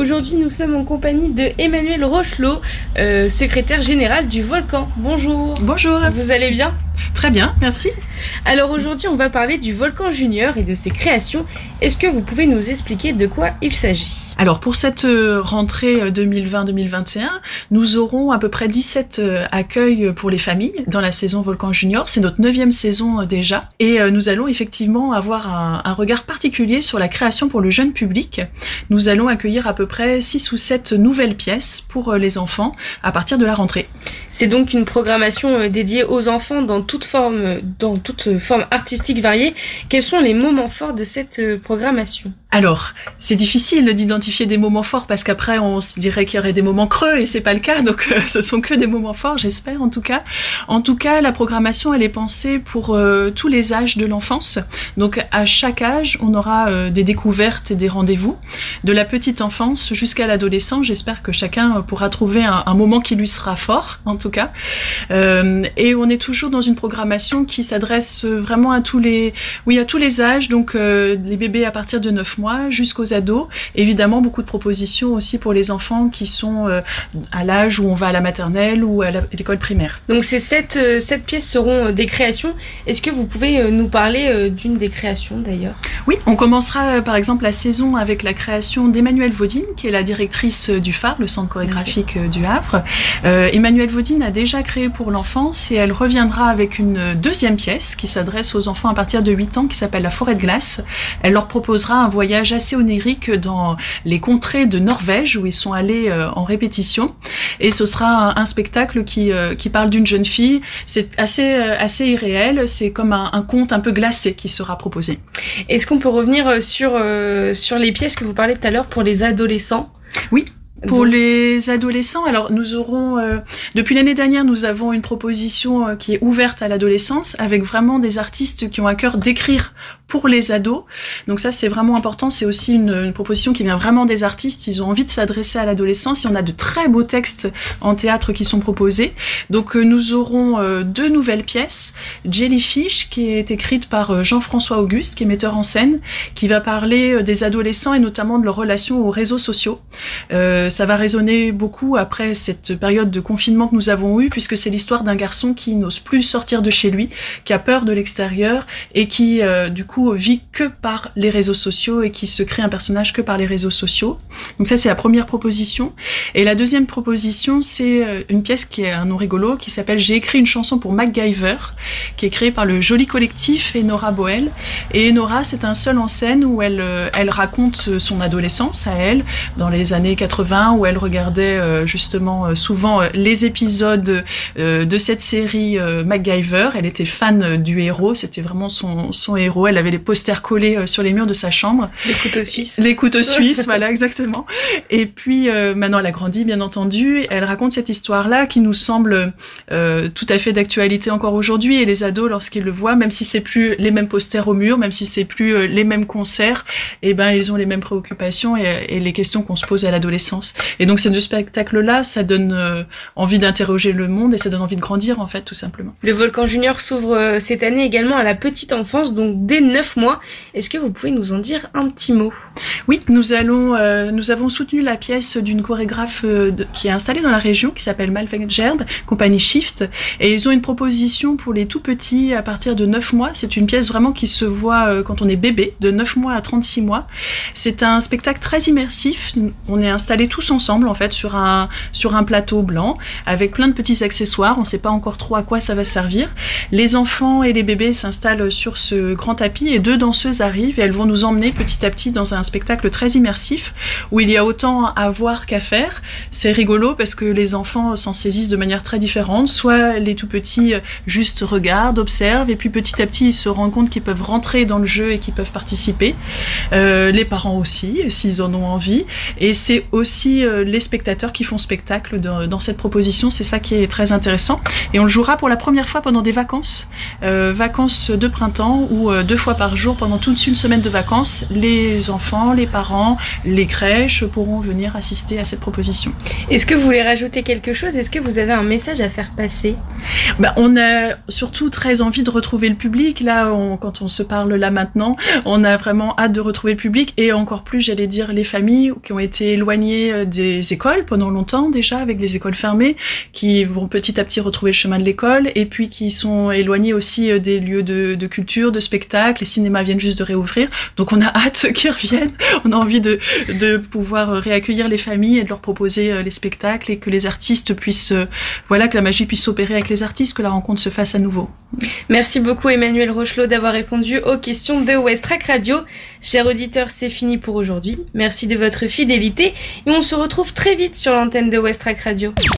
Aujourd'hui, nous sommes en compagnie de Emmanuelle Rochelot, secrétaire générale du Volcan. Bonjour. Bonjour. Vous allez bien ? Très bien, merci. Alors aujourd'hui, on va parler du Volcan Junior et de ses créations. Est-ce que vous pouvez nous expliquer de quoi il s'agit ? Alors pour cette rentrée 2020-2021, nous aurons à peu près 17 accueils pour les familles dans la saison Volcan Junior. C'est notre 9e saison déjà. Et nous allons effectivement avoir un regard particulier sur la création pour le jeune public. Nous allons accueillir à peu près 6 ou 7 nouvelles pièces pour les enfants à partir de la rentrée. C'est donc une programmation dédiée aux enfants dans toute forme artistique variée. Quels sont les moments forts de cette programmation ? Alors, c'est difficile d'identifier des moments forts parce qu'après on se dirait qu'il y aurait des moments creux et c'est pas le cas, donc ce sont que des moments forts, j'espère en tout cas. En tout cas, la programmation elle est pensée pour tous les âges de l'enfance. Donc à chaque âge, on aura des découvertes et des rendez-vous de la petite enfance jusqu'à l'adolescence. J'espère que chacun pourra trouver un moment qui lui sera fort en tout cas. Et on est toujours dans une programmation qui s'adresse vraiment à tous les âges, donc les bébés à partir de 9 mois jusqu'aux ados. Évidemment, beaucoup de propositions aussi pour les enfants qui sont à l'âge où on va à la maternelle ou à l'école primaire. Donc ces 7 pièces seront des créations. Est-ce que vous pouvez nous parler d'une des créations d'ailleurs ? Oui, on commencera par exemple la saison avec la création d'Emmanuelle Vaudine, qui est la directrice du phare, le centre chorégraphique du Havre. Emmanuelle Vaudine a déjà créé pour l'enfance et elle reviendra avec une 2e pièce qui s'adresse aux enfants à partir de 8 ans qui s'appelle La Forêt de glace. Elle leur proposera un voyage assez onirique dans les contrées de Norvège où ils sont allés en répétition, et ce sera un spectacle qui parle d'une jeune fille. C'est assez irréel, c'est comme un conte un peu glacé qui sera proposé. Est-ce qu'on peut revenir sur les pièces que vous parlez tout à l'heure pour les adolescents ? Oui. Pour les adolescents, alors nous aurons, depuis l'année dernière, nous avons une proposition qui est ouverte à l'adolescence avec vraiment des artistes qui ont à cœur d'écrire pour les ados. Donc ça, c'est vraiment important. C'est aussi une proposition qui vient vraiment des artistes. Ils ont envie de s'adresser à l'adolescence. Et on a de très beaux textes en théâtre qui sont proposés. Donc nous aurons 2 nouvelles pièces. Jellyfish, qui est écrite par Jean-François Auguste, qui est metteur en scène, qui va parler des adolescents et notamment de leur relation aux réseaux sociaux. Ça va résonner beaucoup après cette période de confinement que nous avons eue, puisque c'est l'histoire d'un garçon qui n'ose plus sortir de chez lui, qui a peur de l'extérieur et qui, du coup, vit que par les réseaux sociaux et qui se crée un personnage que par les réseaux sociaux. Donc ça, c'est la première proposition. Et la deuxième proposition, c'est une pièce qui est un nom rigolo, qui s'appelle J'ai écrit une chanson pour MacGyver, qui est créée par le Joli Collectif et Nora Boel. Et Nora, c'est un seul en scène où elle raconte son adolescence à elle, dans les années 80, où elle regardait justement souvent les épisodes de cette série MacGyver. Elle était fan du héros, c'était vraiment son héros. Elle avait les posters collés sur les murs de sa chambre. Les couteaux suisses. Les couteaux suisses, voilà, exactement. Et puis maintenant elle a grandi, bien entendu. Elle raconte cette histoire-là qui nous semble tout à fait d'actualité encore aujourd'hui. Et les ados, lorsqu'ils le voient, même si c'est plus les mêmes posters au mur, même si c'est plus les mêmes concerts, ils ont les mêmes préoccupations et les questions qu'on se pose à l'adolescence. Et donc ces 2 spectacles-là, ça donne envie d'interroger le monde et ça donne envie de grandir en fait, tout simplement. Le Volcan Junior s'ouvre cette année également à la petite enfance, donc dès 9 mois. Est-ce que vous pouvez nous en dire un petit mot ? Oui, nous avons soutenu la pièce d'une chorégraphe qui est installée dans la région, qui s'appelle Malveg Gerd, compagnie Shift, et ils ont une proposition pour les tout petits à partir de 9 mois. C'est une pièce vraiment qui se voit quand on est bébé, de 9 mois à 36 mois. C'est un spectacle très immersif. On est installés tous ensemble en fait sur un plateau blanc avec plein de petits accessoires. On ne sait pas encore trop à quoi ça va servir. Les enfants et les bébés s'installent sur ce grand tapis et 2 danseuses arrivent et elles vont nous emmener petit à petit dans un spectacle très immersif où il y a autant à voir qu'à faire. C'est rigolo parce que les enfants s'en saisissent de manière très différente. Soit les tout petits juste regardent, observent et puis petit à petit ils se rendent compte qu'ils peuvent rentrer dans le jeu et qu'ils peuvent participer. Les parents aussi, s'ils en ont envie. Et c'est aussi aussi les spectateurs qui font spectacle dans cette proposition. C'est ça qui est très intéressant. Et on le jouera pour la première fois pendant des vacances de printemps où 2 fois par jour, pendant toute une semaine de vacances, les enfants, les parents, les crèches pourront venir assister à cette proposition. Est-ce que vous voulez rajouter quelque chose? Est-ce que vous avez un message à faire passer? On a surtout très envie de retrouver le public. Là, quand on se parle là maintenant, on a vraiment hâte de retrouver le public et encore plus, j'allais dire, les familles qui ont été éloignées des écoles pendant longtemps déjà, avec les écoles fermées, qui vont petit à petit retrouver le chemin de l'école et puis qui sont éloignées aussi des lieux de culture, de spectacle. Les cinémas viennent juste de réouvrir, donc on a hâte qu'ils reviennent. On a envie de pouvoir réaccueillir les familles et de leur proposer les spectacles et que les artistes puissent, que la magie puisse s'opérer avec les artistes, que la rencontre se fasse à nouveau. Merci beaucoup Emmanuel Rochelot d'avoir répondu aux questions de Westrack Radio. Chers auditeurs, c'est fini pour aujourd'hui. Merci de votre fidélité et on se retrouve très vite sur l'antenne de Westrack Radio.